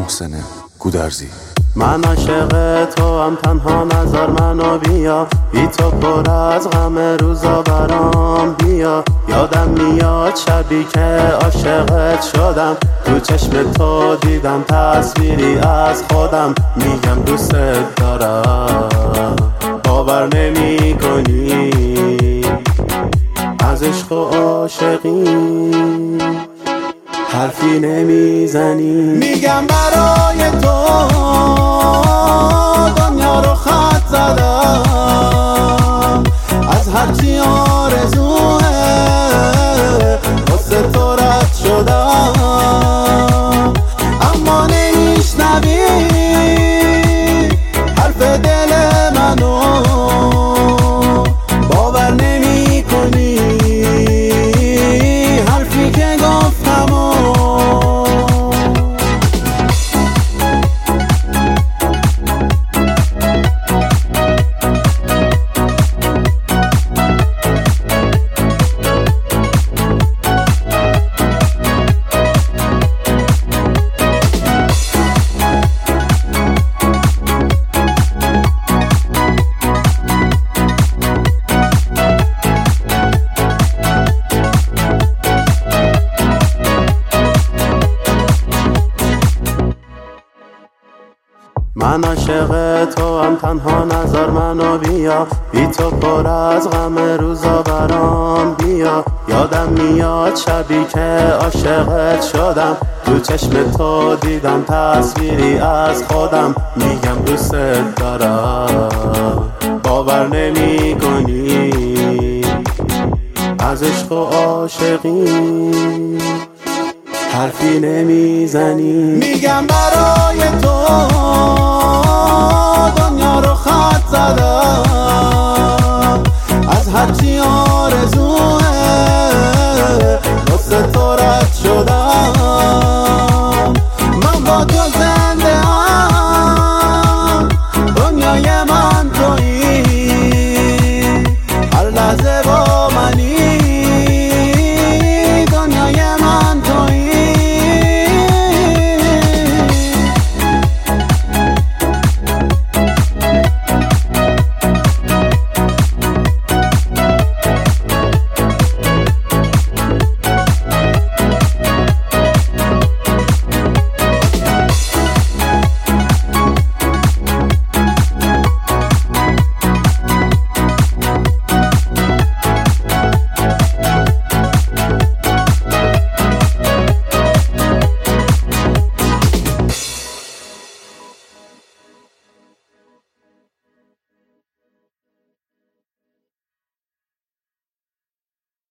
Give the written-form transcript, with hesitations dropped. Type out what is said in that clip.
محسن گودرزی. من عاشق تو هم، تنها نظر منو بیا، بی تو پر از غم روزا برام بیا. یادم میاد شبی که عاشقت شدم، تو چشم تو دیدم تصویری از خودم. میگم دوستت دارم، باور نمی کنی، از عشق و عاشقی حرفی نمیزنی. میگم برای تو دنیا رو خط زدم، از هرچی آرزوه واسه تو رد شدم. اما نمیشنوی حرف دل منو، باور نمی کنی حرفی که گفتم. من عاشق تو هم، تنها نظر منو بیا، بی تو پر از غم روزا برام بیا. یادم میاد شبی که عاشقت شدم، تو چشم تو دیدم تصویری از خودم. میگم دوستت دارم، باور نمی کنی، از عشق و عاشقی حرفی نمیزنی. میگم برای تو دنیا رو خط زدم، از هرچی آرزوه